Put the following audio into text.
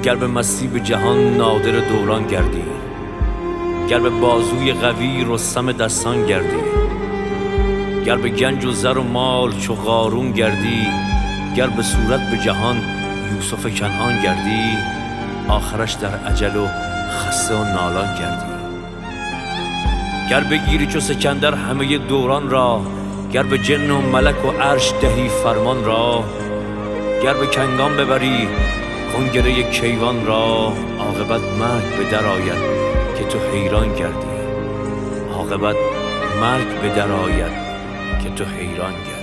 گر به مستی به جهان نادر دوران گردی، گر به بازوی قوی رستم دستان گردی، گر به گنج و زر و مال چو قارون گردی، گر به صورت به جهان یوسف کنعان گردی، آخرش در عجل و خسته و نالان گردی. گر بگیری چو سکندر همه دوران را، گر به جن و ملک و عرش دهی فرمان را، گر به کنگان ببری کنگره کیوان را، عاقبت مرگ به در آید که تو حیران گردی، عاقبت مرگ به در آید که تو حیران گردی.